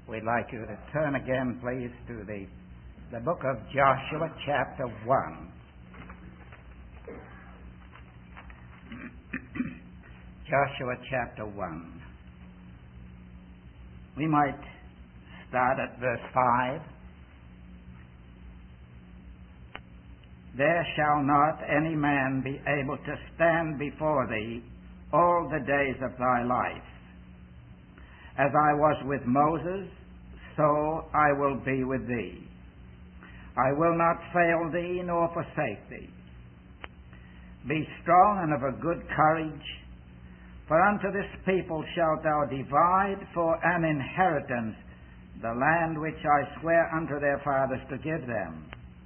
We'd like you to turn again, please, to the book of Joshua, chapter 1. Joshua, chapter 1. We might start at verse 5. There shall not any man be able to stand before thee all the days of thy life. As I was with Moses, so I will be with thee. I will not fail thee nor forsake thee. Be strong and of a good courage, for unto this people shalt thou divide for an inheritance the land which I swear unto their fathers to give them.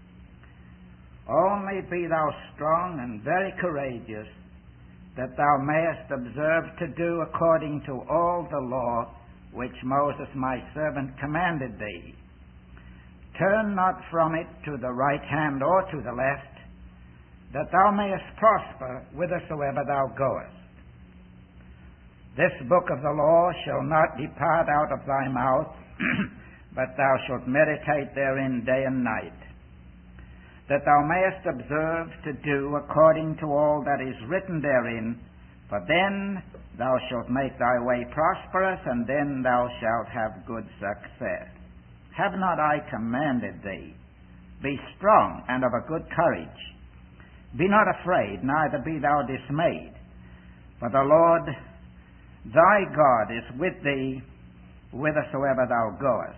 Only be thou strong and very courageous, that thou mayest observe to do according to all the law which Moses my servant commanded thee. Turn not from it to the right hand or to the left, that thou mayest prosper whithersoever thou goest. This book of the law shall not depart out of thy mouth, but thou shalt meditate therein day and night, that thou mayest observe to do according to all that is written therein, for then thou shalt make thy way prosperous, and then thou shalt have good success. Have not I commanded thee? Be strong and of a good courage. Be not afraid, neither be thou dismayed, for the Lord thy God is with thee whithersoever thou goest.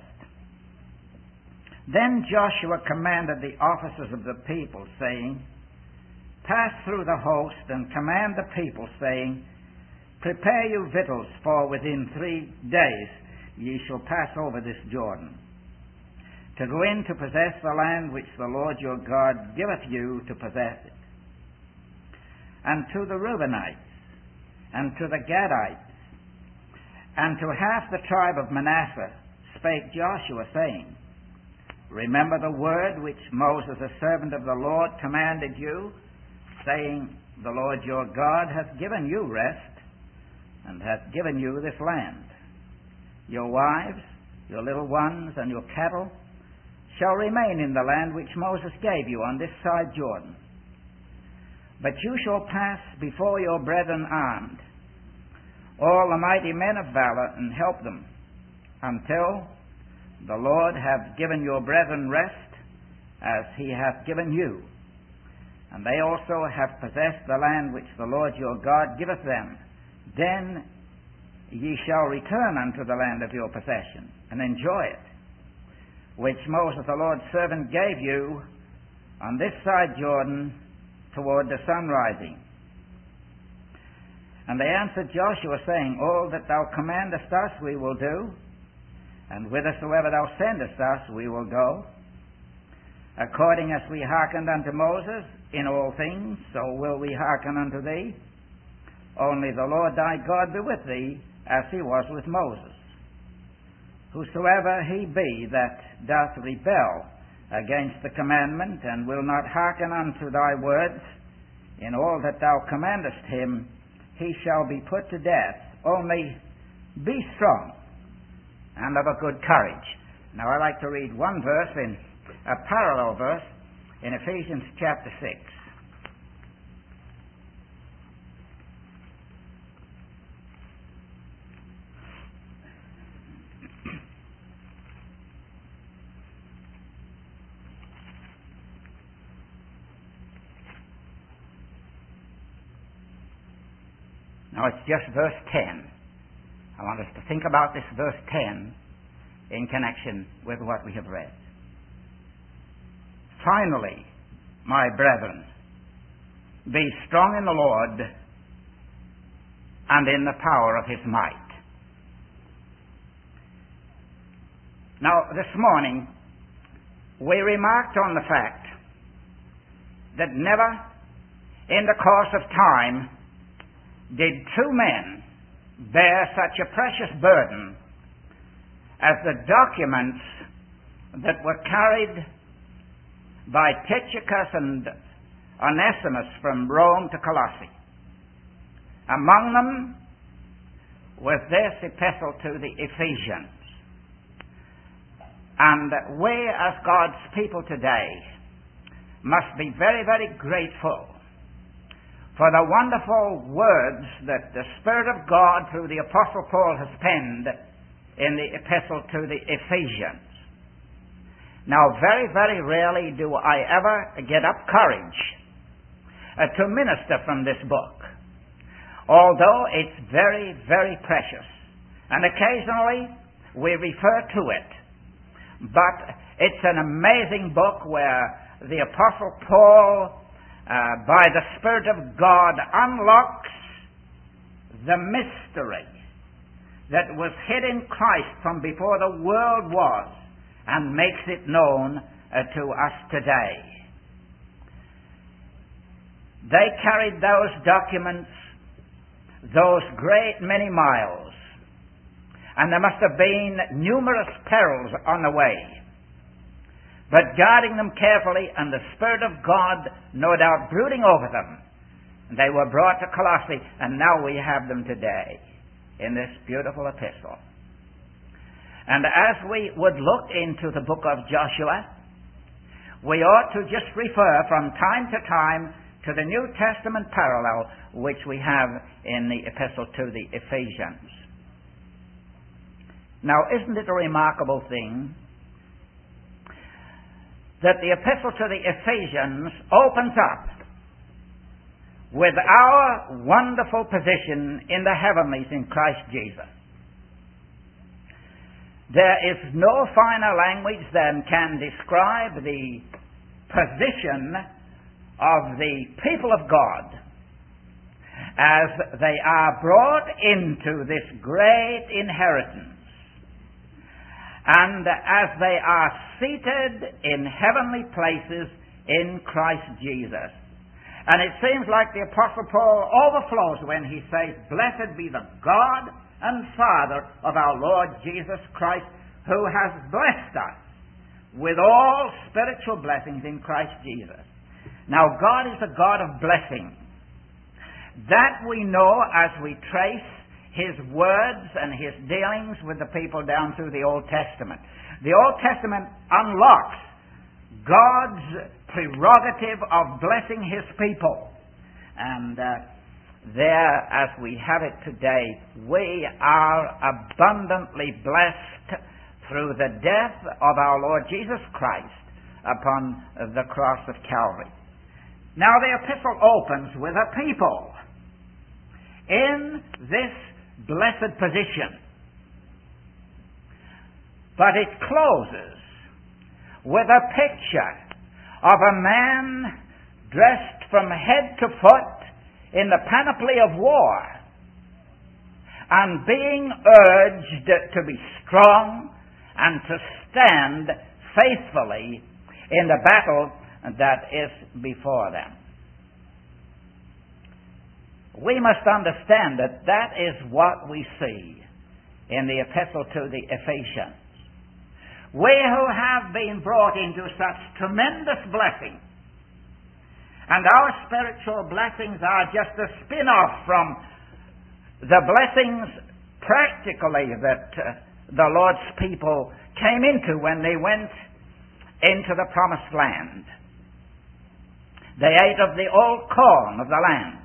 Then Joshua commanded the officers of the people, saying, Pass through the host, and command the people, saying, Prepare you victuals, for within 3 days ye shall pass over this Jordan, to go in to possess the land which the Lord your God giveth you to possess it. And to the Reubenites, and to the Gadites, and to half the tribe of Manasseh spake Joshua, saying, Remember the word which Moses, the servant of the Lord, commanded you, saying, The Lord your God hath given you rest, and hath given you this land. Your wives, your little ones, and your cattle shall remain in the land which Moses gave you on this side Jordan. But you shall pass before your brethren armed, all the mighty men of valor, and help them, until the Lord hath given your brethren rest, as he hath given you. And they also have possessed the land which the Lord your God giveth them. Then ye shall return unto the land of your possession, and enjoy it, which Moses the Lord's servant gave you on this side Jordan toward the sun rising. And they answered Joshua, saying, All that thou commandest us we will do, and whithersoever thou sendest us we will go. According as we hearkened unto Moses in all things, so will we hearken unto thee. Only the Lord thy God be with thee, as he was with Moses. Whosoever he be that doth rebel against the commandment, and will not hearken unto thy words in all that thou commandest him, he shall be put to death. Only be strong and of a good courage. Now I'd like to read one verse, in a parallel verse, in Ephesians chapter 6. Now it's just verse 10. I want us to think about this verse 10 in connection with what we have read. Finally, my brethren, be strong in the Lord and in the power of his might. Now, this morning, we remarked on the fact that never in the course of time did two men bear such a precious burden as the documents that were carried by Tychicus and Onesimus from Rome to Colossae. Among them was this epistle to the Ephesians. And we, as God's people today, must be very, very grateful for the wonderful words that the Spirit of God through the Apostle Paul has penned in the epistle to the Ephesians. Now, very, very rarely do I ever get up courage to minister from this book, although it's very, very precious. And occasionally we refer to it. But it's an amazing book where the Apostle Paul, by the Spirit of God, unlocks the mystery that was hid in Christ from before the world was and makes it known to us today. They carried those documents those great many miles, and there must have been numerous perils on the way. But guarding them carefully, and the Spirit of God no doubt brooding over them, they were brought to Colossae, and now we have them today in this beautiful epistle. And as we would look into the book of Joshua, we ought to just refer from time to time to the New Testament parallel which we have in the epistle to the Ephesians. Now, isn't it a remarkable thing that the epistle to the Ephesians opens up with our wonderful position in the heavenlies in Christ Jesus? There is no finer language than can describe the position of the people of God as they are brought into this great inheritance, and as they are seated in heavenly places in Christ Jesus. And it seems like the Apostle Paul overflows when he says, "Blessed be the God and Father of our Lord Jesus Christ, who has blessed us with all spiritual blessings in Christ Jesus." Now, God is a God of blessing. That we know as we trace His words and His dealings with the people down through the Old Testament. The Old Testament unlocks God's prerogative of blessing His people. And there, as we have it today, we are abundantly blessed through the death of our Lord Jesus Christ upon the cross of Calvary. Now, the epistle opens with a people in this blessed position, but it closes with a picture of a man dressed from head to foot in the panoply of war and being urged to be strong and to stand faithfully in the battle that is before them. We must understand that that is what we see in the epistle to the Ephesians. We who have been brought into such tremendous blessing, and our spiritual blessings are just a spin-off from the blessings practically that the Lord's people came into when they went into the promised land. They ate of the old corn of the land.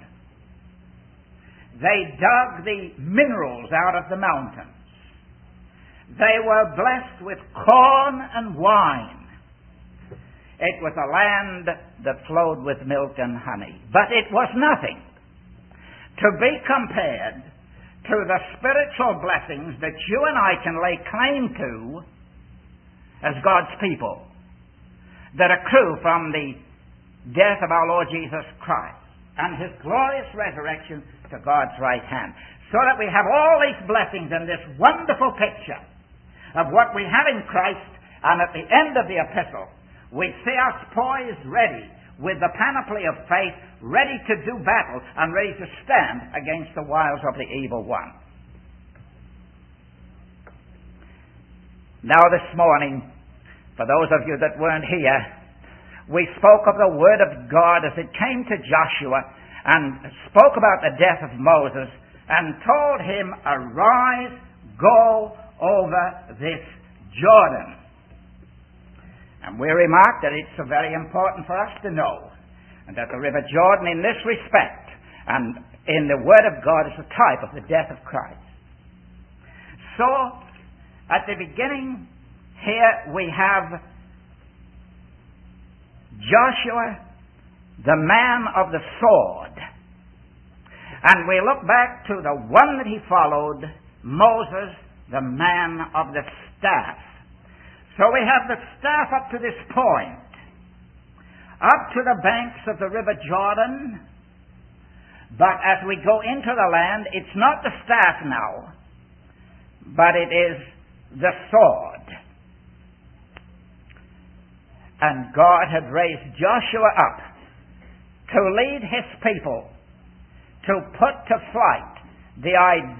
They dug the minerals out of the mountains. They were blessed with corn and wine. It was a land that flowed with milk and honey. But it was nothing to be compared to the spiritual blessings that you and I can lay claim to as God's people, that accrue from the death of our Lord Jesus Christ and His glorious resurrection to God's right hand. So that we have all these blessings in this wonderful picture of what we have in Christ, and at the end of the epistle, we see us poised ready with the panoply of faith, ready to do battle and ready to stand against the wiles of the evil one. Now this morning, for those of you that weren't here, we spoke of the Word of God as it came to Joshua and spoke about the death of Moses and told him, "Arise, go over this Jordan." And we remark that it's very important for us to know and that the River Jordan in this respect and in the Word of God is a type of the death of Christ. So, at the beginning here we have Joshua, the man of the sword. And we look back to the one that he followed, Moses, the man of the staff. So we have the staff up to this point, up to the banks of the River Jordan. But as we go into the land, it's not the staff now, but it is the sword. And God had raised Joshua up to lead his people to put to flight the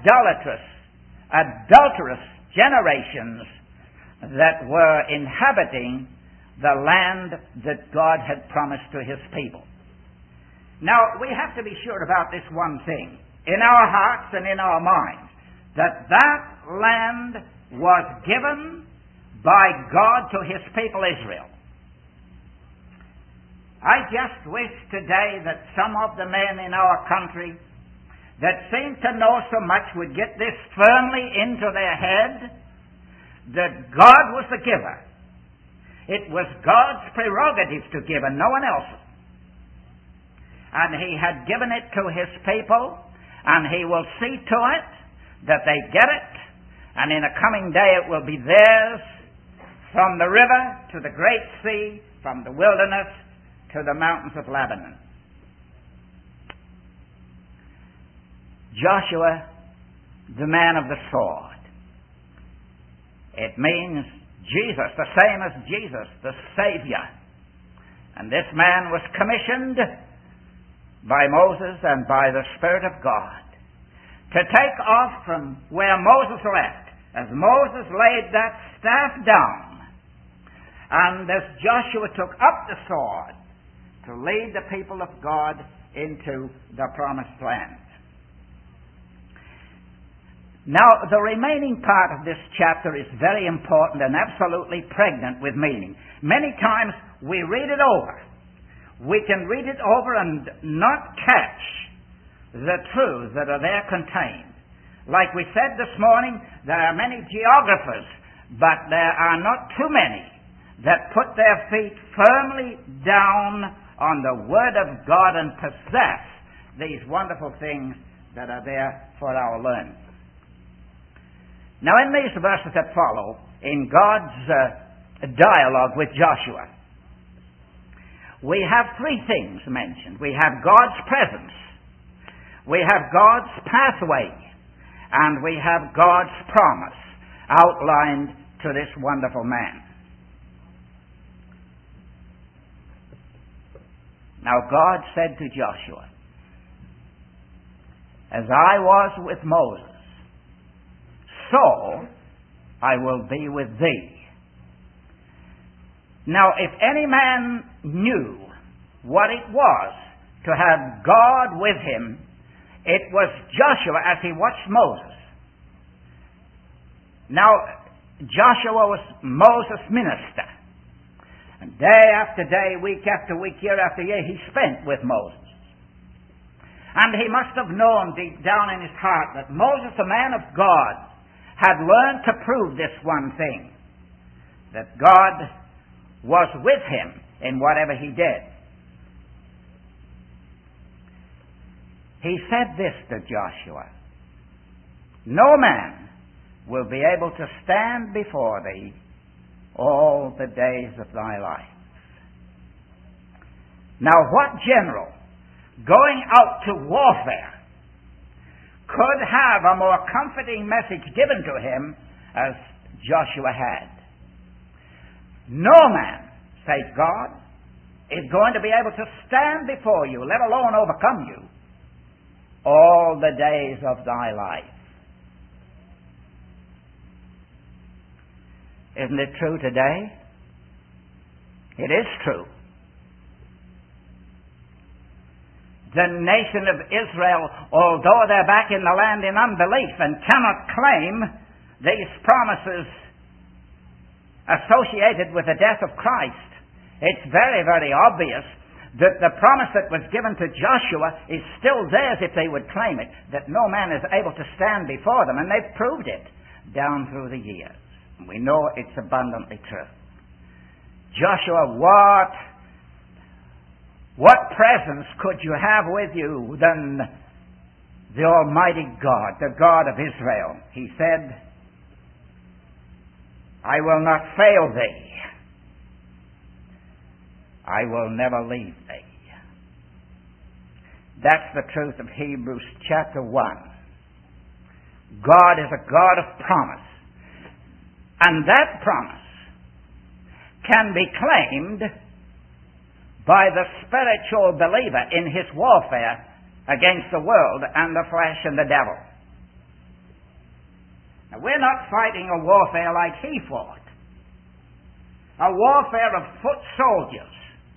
adulterous generations that were inhabiting the land that God had promised to his people. Now, we have to be sure about this one thing in our hearts and in our minds, that land was given by God to his people Israel. I just wish today that some of the men in our country that seem to know so much would get this firmly into their head that God was the giver. It was God's prerogative to give and no one else's. And he had given it to his people, and he will see to it that they get it, and in a coming day it will be theirs from the river to the great sea, from the wilderness to the mountains of Lebanon. Joshua, the man of the sword. It means Jesus, the same as Jesus, the Savior. And this man was commissioned by Moses and by the Spirit of God to take off from where Moses left, as Moses laid that staff down, and as Joshua took up the sword to lead the people of God into the promised land. Now, the remaining part of this chapter is very important and absolutely pregnant with meaning. Many times we read it over. We can read it over and not catch the truths that are there contained. Like we said this morning, there are many geographers, but there are not too many that put their feet firmly down on the Word of God and possess these wonderful things that are there for our learning. Now, in these verses that follow, in God's dialogue with Joshua, we have three things mentioned. We have God's presence, we have God's pathway, and we have God's promise outlined to this wonderful man. Now God said to Joshua, "As I was with Moses, so I will be with thee." Now, if any man knew what it was to have God with him, it was Joshua as he watched Moses. Now, Joshua was Moses' minister. And day after day, week after week, year after year, he spent with Moses. And he must have known deep down in his heart that Moses, a man of God, had learned to prove this one thing, that God was with him in whatever he did. He said this to Joshua, "No man will be able to stand before thee all the days of thy life." Now, what general going out to warfare could have a more comforting message given to him as Joshua had? No man, save God, is going to be able to stand before you, let alone overcome you, all the days of thy life. Isn't it true today? It is true. The nation of Israel, although they're back in the land in unbelief and cannot claim these promises associated with the death of Christ, it's very, very obvious that the promise that was given to Joshua is still theirs if they would claim it, that no man is able to stand before them, and they've proved it down through the years. We know it's abundantly true. Joshua, what presence could you have with you than the Almighty God, the God of Israel? He said, I will not fail thee. I will never leave thee. That's the truth of Hebrews chapter 1. God is a God of promise. And that promise can be claimed by the spiritual believer in his warfare against the world and the flesh and the devil. Now, we're not fighting a warfare like he fought. A warfare of foot soldiers.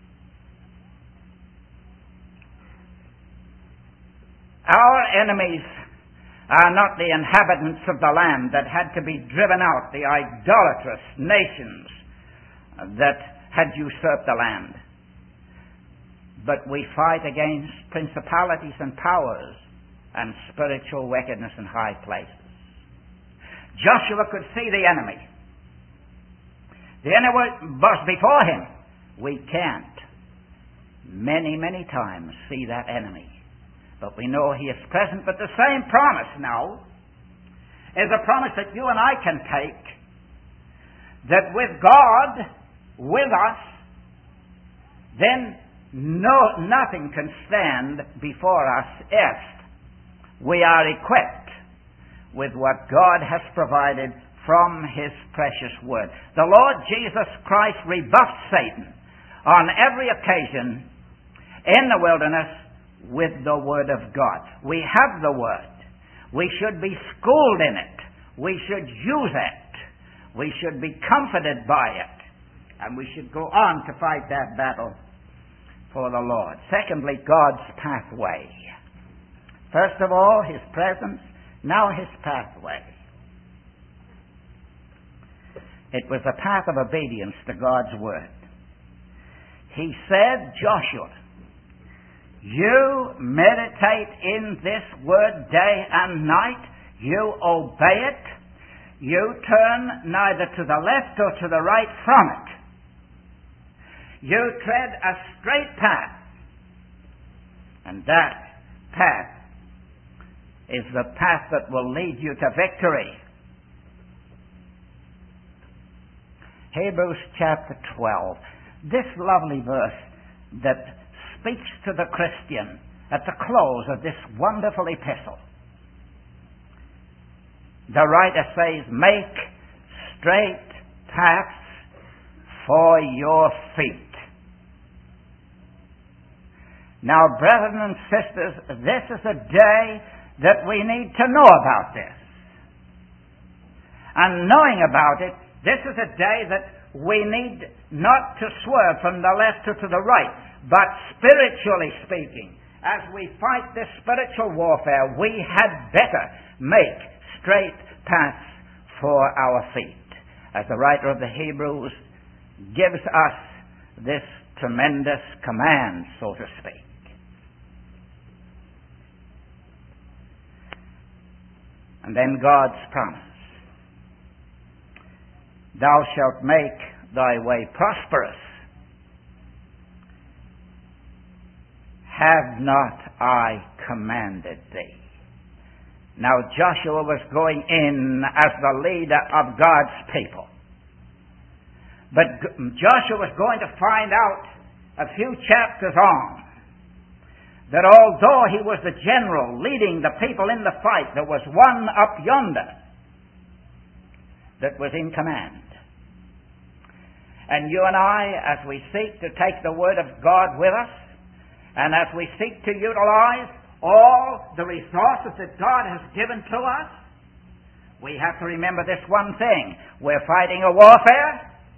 Our enemies are not the inhabitants of the land that had to be driven out, the idolatrous nations that had usurped the land. But we fight against principalities and powers and spiritual wickedness in high places. Joshua could see the enemy. The enemy was before him. We can't many, many times see that enemy. But we know he is present. But the same promise now is a promise that you and I can take, that with God with us, then nothing can stand before us if we are equipped with what God has provided from his precious word. The Lord Jesus Christ rebuffed Satan on every occasion in the wilderness with the word of God. We have the word. We should be schooled in it. We should use it. We should be comforted by it. And we should go on to fight that battle for the Lord. Secondly, God's pathway. First of all, his presence, now his pathway. It was a path of obedience to God's word. He said, Joshua, you meditate in this word day and night, you obey it, you turn neither to the left or to the right from it. You tread a straight path. And that path is the path that will lead you to victory. Hebrews chapter 12. This lovely verse that speaks to the Christian at the close of this wonderful epistle. The writer says, make straight paths for your feet. Now, brethren and sisters, this is a day that we need to know about this. And knowing about it, this is a day that we need not to swerve from the left or to the right, but spiritually speaking, as we fight this spiritual warfare, we had better make straight paths for our feet. As the writer of the Hebrews gives us this tremendous command, so to speak. And then God's promise. Thou shalt make thy way prosperous. Have not I commanded thee? Now Joshua was going in as the leader of God's people. But Joshua was going to find out a few chapters on that although he was the general leading the people in the fight, there was one up yonder that was in command. And you and I, as we seek to take the Word of God with us, and as we seek to utilize all the resources that God has given to us, we have to remember this one thing. We're fighting a warfare,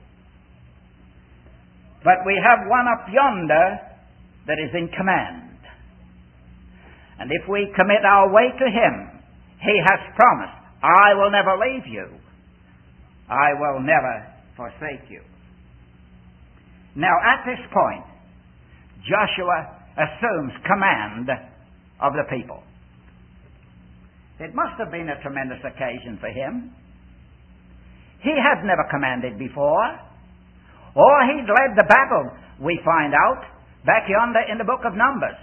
but we have one up yonder that is in command. And if we commit our way to him, he has promised, I will never leave you. I will never forsake you. Now, at this point, Joshua assumes command of the people. It must have been a tremendous occasion for him. He had never commanded before, or he'd led the battle, we find out, back yonder in the book of Numbers.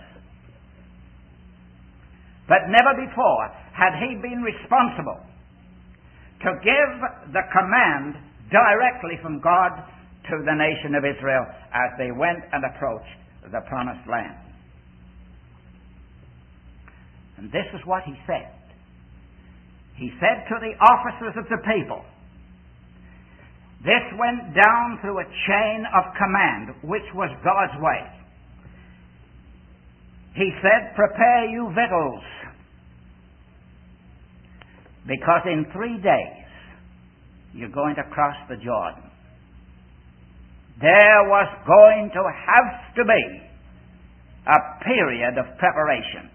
But never before had he been responsible to give the command directly from God to the nation of Israel as they went and approached the promised land. And this is what he said. He said to the officers of the people, this went down through a chain of command, which was God's way. He said, prepare you victuals, because in 3 days you're going to cross the Jordan. There was going to have to be a period of preparation.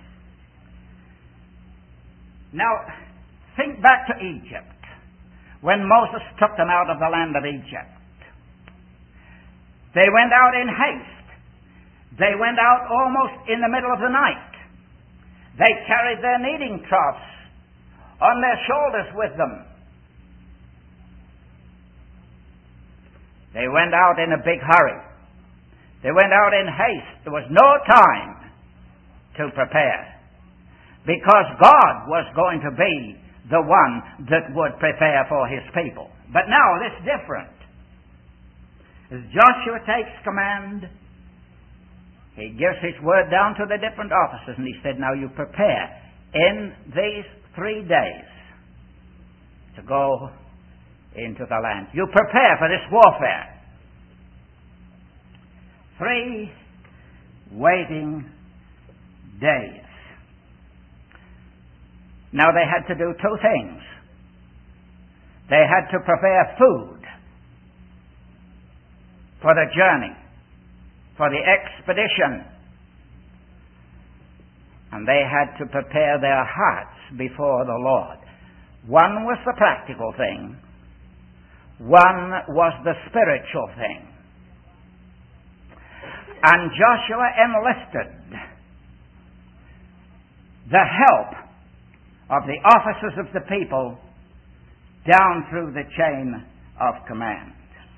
Now, think back to Egypt, when Moses took them out of the land of Egypt. They went out in haste. They went out almost in the middle of the night. They carried their kneading troughs on their shoulders with them. They went out in a big hurry. They went out in haste. There was no time to prepare, because God was going to be the one that would prepare for his people. But now it's different. As Joshua takes command, he gives his word down to the different officers, and he said, now you prepare in these 3 days to go into the land. You prepare for this warfare. 3 waiting days. Now they had to do 2 things. They had to prepare food for the journey, for the expedition. And they had to prepare their hearts before the Lord. One was the practical thing. One was the spiritual thing. And Joshua enlisted the help of the officers of the people down through the chain of command.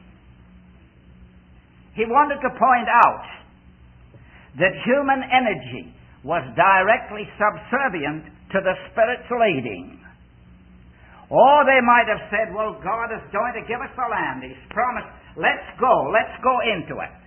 He wanted to point out that human energy was directly subservient to the Spirit's leading. Or they might have said, well, God is going to give us the land. He's promised, let's go into it.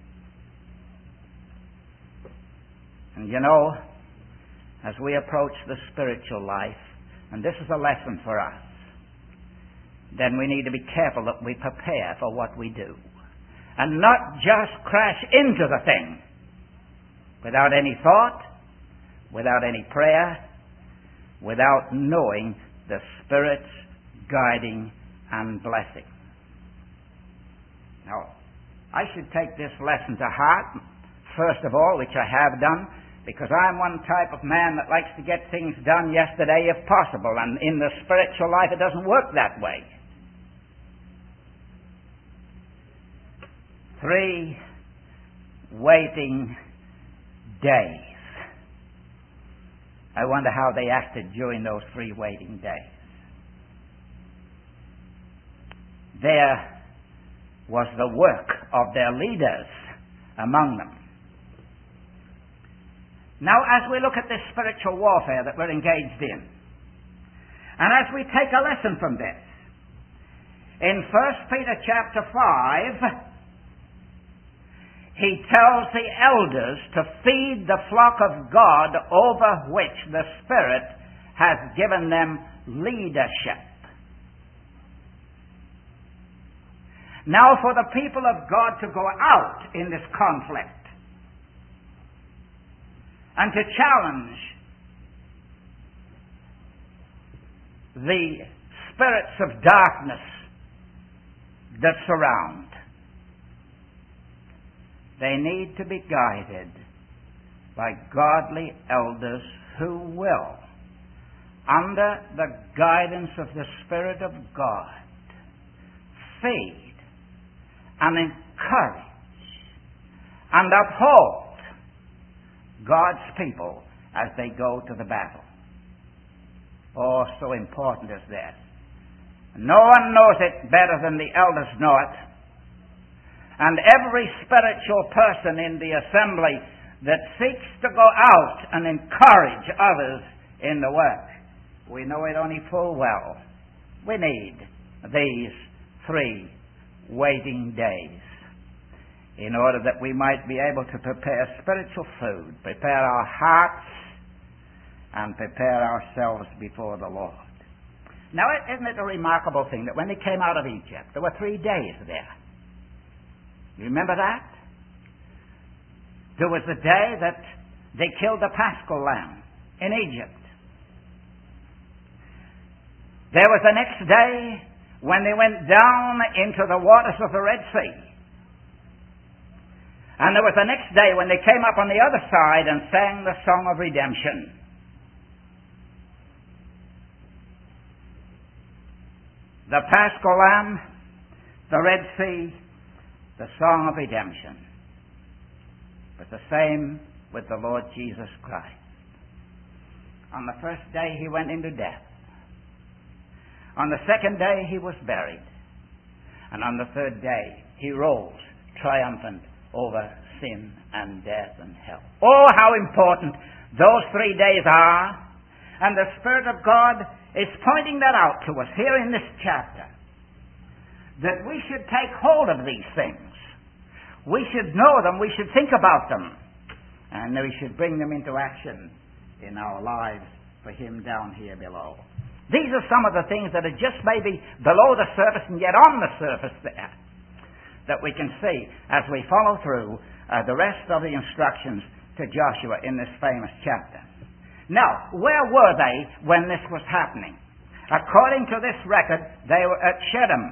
And you know, as we approach the spiritual life, and this is a lesson for us, then we need to be careful that we prepare for what we do. And not just crash into the thing without any thought, without any prayer, without knowing the Spirit's guiding and blessing. Now, I should take this lesson to heart, first of all, which I have done, because I'm one type of man that likes to get things done yesterday if possible, and in the spiritual life it doesn't work that way. 3 waiting days. I wonder how they acted during those 3 waiting days. There was the work of their leaders among them. Now, as we look at this spiritual warfare that we're engaged in, and as we take a lesson from this, in 1 Peter chapter 5, he tells the elders to feed the flock of God over which the Spirit has given them leadership. Now, for the people of God to go out in this conflict and to challenge the spirits of darkness that surround, they need to be guided by godly elders who will, under the guidance of the Spirit of God, feed and encourage and uphold God's people as they go to the battle. Oh, so important is this. No one knows it better than the elders know it. And every spiritual person in the assembly that seeks to go out and encourage others in the work, we know it only full well. We need these 3 waiting days in order that we might be able to prepare spiritual food, prepare our hearts, and prepare ourselves before the Lord. Now, isn't it a remarkable thing that when they came out of Egypt, there were 3 days there? You remember that? There was the day that they killed the Paschal lamb in Egypt. There was the next day when they went down into the waters of the Red Sea. And there was the next day when they came up on the other side and sang the song of redemption. The Paschal lamb, the Red Sea, the song of redemption. But the same with the Lord Jesus Christ. On the first day he went into death. On the second day he was buried. And on the third day he rose triumphant over sin and death and hell. Oh, how important those 3 days are. And the Spirit of God is pointing that out to us here in this chapter. That we should take hold of these things. We should know them. We should think about them. And we should bring them into action in our lives for Him down here below. These are some of the things that are just maybe below the surface and yet on the surface there that we can see as we follow through the rest of the instructions to Joshua in this famous chapter. Now, where were they when this was happening? According to this record, they were at Shittim,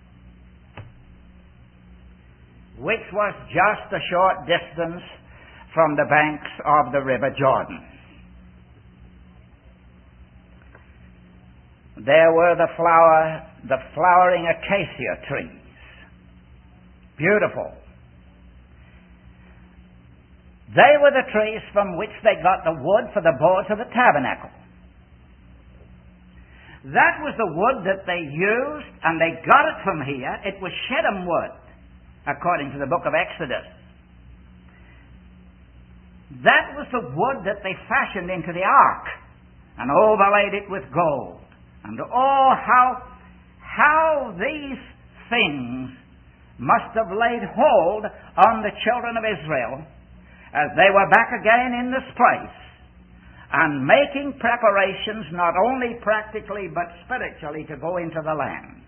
which was just a short distance from the banks of the River Jordan. There were the flowering acacia trees. Beautiful. They were the trees from which they got the wood for the boards of the tabernacle. That was the wood that they used, and they got it from here. It was Shittim wood, according to the book of Exodus. That was the wood that they fashioned into the ark and overlaid it with gold. And oh, how these things must have laid hold on the children of Israel as they were back again in this place and making preparations not only practically but spiritually to go into the land.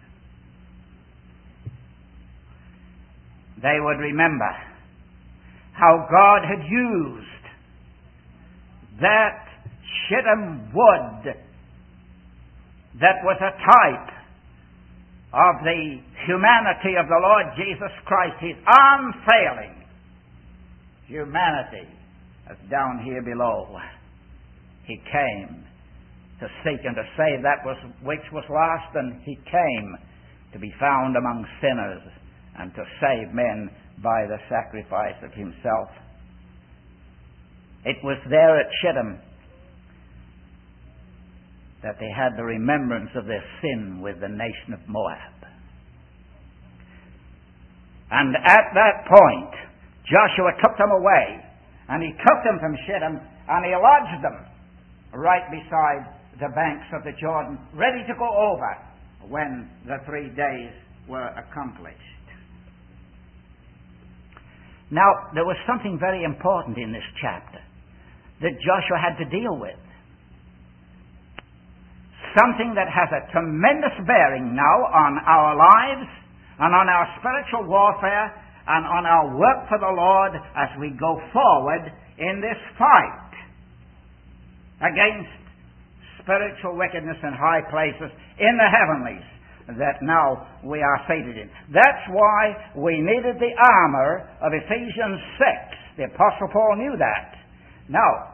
They would remember how God had used that Shittim wood that was a type of the humanity of the Lord Jesus Christ, His unfailing humanity, as down here below. He came to seek and to save that which was lost, and He came to be found among sinners and to save men by the sacrifice of Himself. It was there at Shittim that they had the remembrance of their sin with the nation of Moab. And at that point, Joshua took them away, and he took them from Shittim, and he lodged them right beside the banks of the Jordan, ready to go over when the 3 days were accomplished. Now, there was something very important in this chapter that Joshua had to deal with. Something that has a tremendous bearing now on our lives and on our spiritual warfare and on our work for the Lord as we go forward in this fight against spiritual wickedness in high places in the heavenlies that now we are seated in. That's why we needed the armor of Ephesians 6. The Apostle Paul knew that. Now,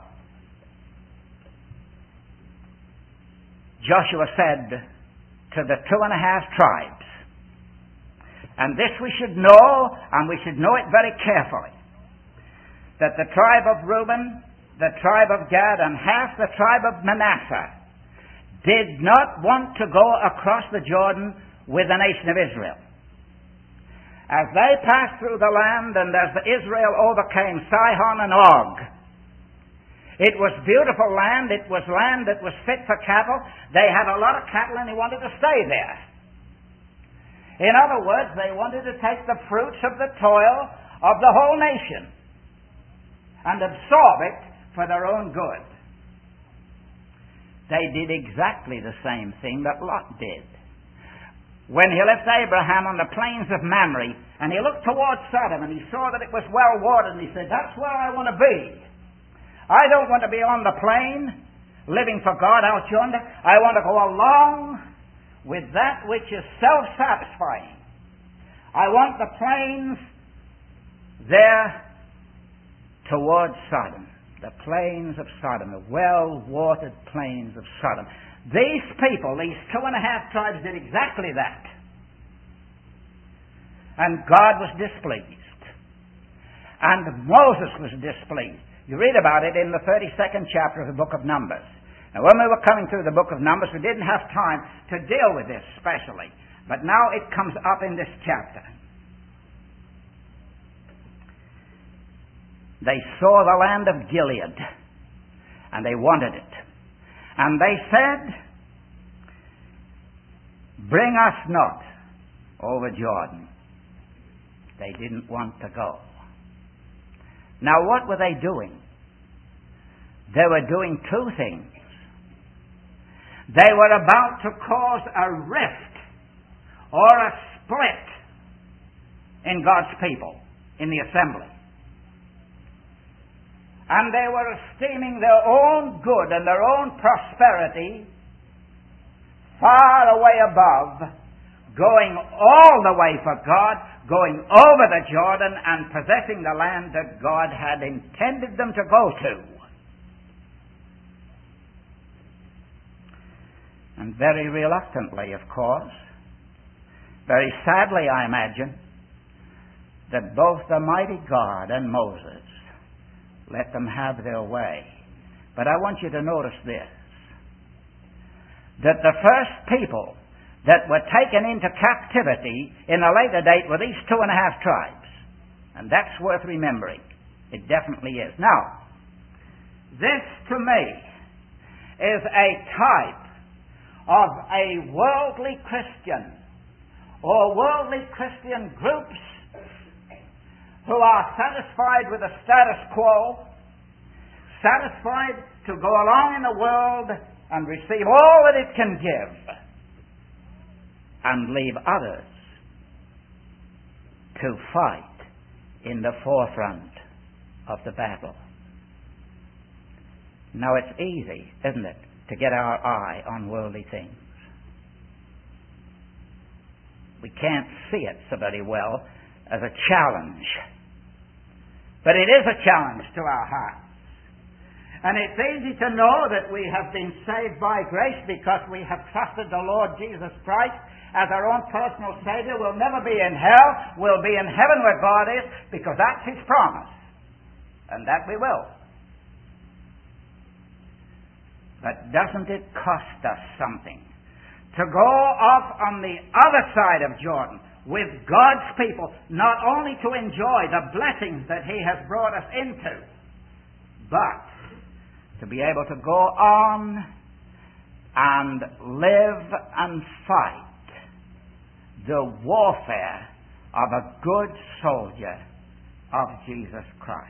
Joshua said to the 2.5 tribes, And this we should know, and we should know it very carefully, that the tribe of Reuben, the tribe of Gad, and half the tribe of Manasseh did not want to go across the Jordan with the nation of Israel. As they passed through the land, and as Israel overcame Sihon and Og, it was beautiful land. It was land that was fit for cattle. They had a lot of cattle, and they wanted to stay there. In other words, they wanted to take the fruits of the toil of the whole nation and absorb it for their own good. They did exactly the same thing that Lot did. When he left Abraham on the plains of Mamre, and he looked towards Sodom, and he saw that it was well watered, and he said, that's where I want to be. I don't want to be on the plain, living for God out yonder. I want to go along with that which is self-satisfying. I want the plains there towards Sodom. The plains of Sodom, the well-watered plains of Sodom. These people, these 2.5 tribes, did exactly that. And God was displeased. And Moses was displeased. You read about it in the 32nd chapter of the book of Numbers. Now, when we were coming through the book of Numbers, we didn't have time to deal with this specially. But now it comes up in this chapter. They saw the land of Gilead, and they wanted it. And they said, bring us not over Jordan. They didn't want to go. Now, what were they doing? They were doing two things. They were about to cause a rift or a split in God's people, in the assembly. And they were esteeming their own good and their own prosperity far away above going all the way for God, going over the Jordan and possessing the land that God had intended them to go to. And very reluctantly, of course, very sadly, I imagine, that both the mighty God and Moses let them have their way. But I want you to notice this, that the first people that were taken into captivity in a later date were these 2.5 tribes. And that's worth remembering. It definitely is. Now, this to me is a type of a worldly Christian or worldly Christian groups who are satisfied with the status quo, satisfied to go along in the world and receive all that it can give and leave others to fight in the forefront of the battle. Now, it's easy, isn't it, to get our eye on worldly things. We can't see it so very well as a challenge. But it is a challenge to our hearts. And it's easy to know that we have been saved by grace because we have trusted the Lord Jesus Christ as our own personal Savior. We'll never be in hell. We'll be in heaven where God is, because that's His promise. And that we will. But doesn't it cost us something to go off on the other side of Jordan with God's people, not only to enjoy the blessings that He has brought us into, but to be able to go on and live and fight the warfare of a good soldier of Jesus Christ.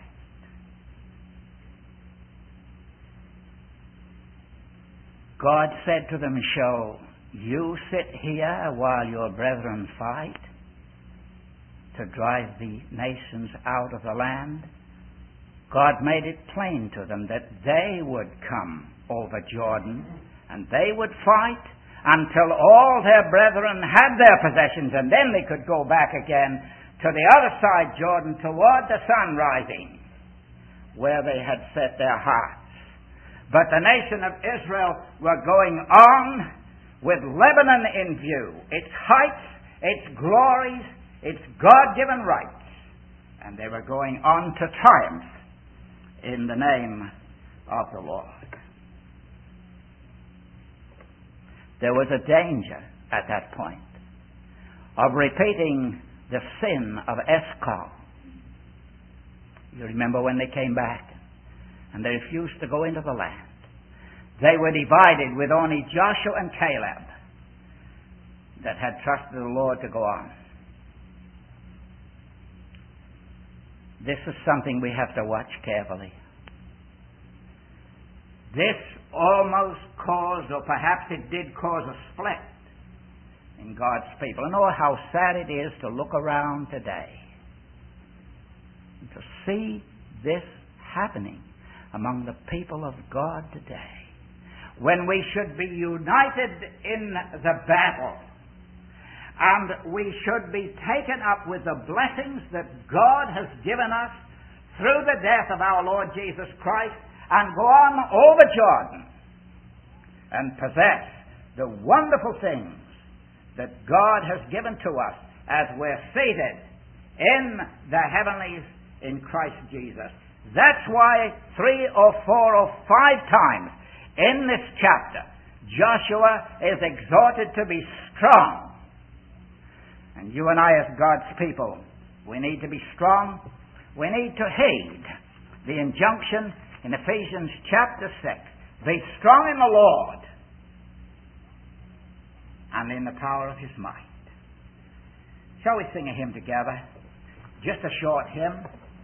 God said to them, shall you sit here while your brethren fight to drive the nations out of the land? God made it plain to them that they would come over Jordan and they would fight until all their brethren had their possessions, and then they could go back again to the other side Jordan toward the sun rising, where they had set their hearts. But the nation of Israel were going on with Lebanon in view, its heights, its glories, its God-given rights, and they were going on to triumph in the name of the Lord. There was a danger at that point of repeating the sin of Escol. You remember when they came back and they refused to go into the land. They were divided with only Joshua and Caleb that had trusted the Lord to go on. This is something we have to watch carefully. This almost caused, or perhaps it did cause, a split in God's people. And oh, how sad it is to look around today and to see this happening among the people of God today, when we should be united in the battle, and we should be taken up with the blessings that God has given us through the death of our Lord Jesus Christ, and go on over Jordan and possess the wonderful things that God has given to us as we're seated in the heavenlies in Christ Jesus. That's why 3 or 4 or 5 times in this chapter Joshua is exhorted to be strong. And you and I, as God's people, we need to be strong. We need to heed the injunction in Ephesians chapter 6. Be strong in the Lord and in the power of His might. Shall we sing a hymn together? Just a short hymn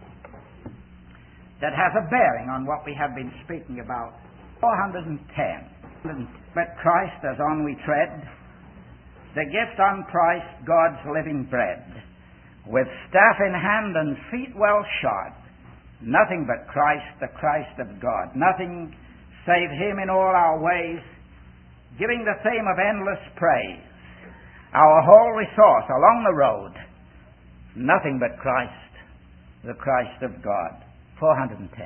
that has a bearing on what we have been speaking about. 410. But Christ, as on we tread, the gift unpriced, God's living bread, with staff in hand and feet well shod, nothing but Christ, the Christ of God. Nothing save Him in all our ways, giving the theme of endless praise, our whole resource along the road. Nothing but Christ, the Christ of God. 410.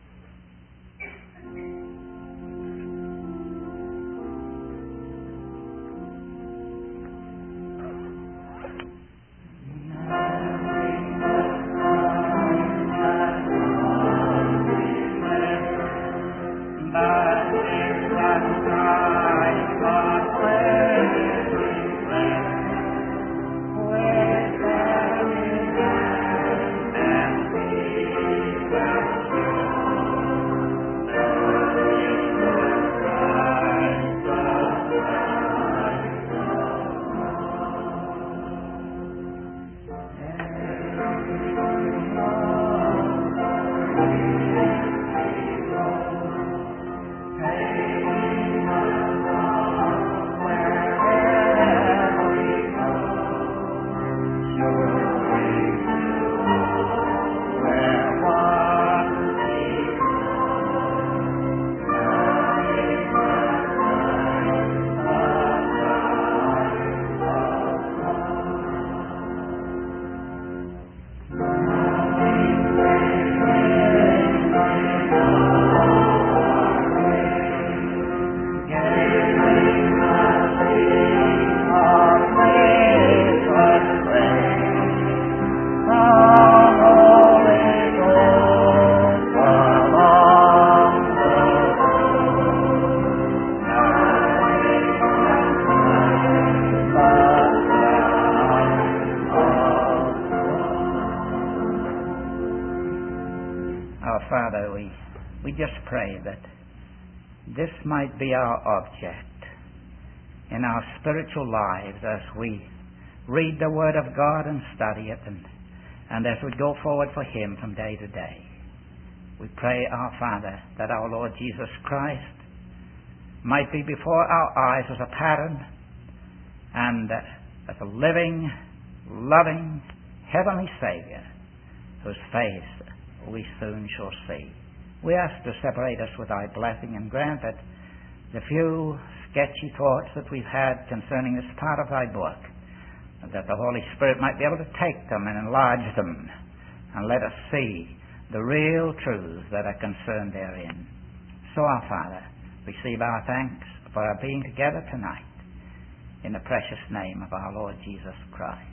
Father, we just pray that this might be our object in our spiritual lives as we read the Word of God and study it, and as we go forward for Him from day to day. We pray, our Father, that our Lord Jesus Christ might be before our eyes as a pattern and as a living, loving, heavenly Savior whose face we soon shall see. We ask to separate us with Thy blessing, and grant that the few sketchy thoughts that we've had concerning this part of Thy book, that the Holy Spirit might be able to take them and enlarge them and let us see the real truths that are concerned therein. So, our Father, receive our thanks for our being together tonight in the precious name of our Lord Jesus Christ.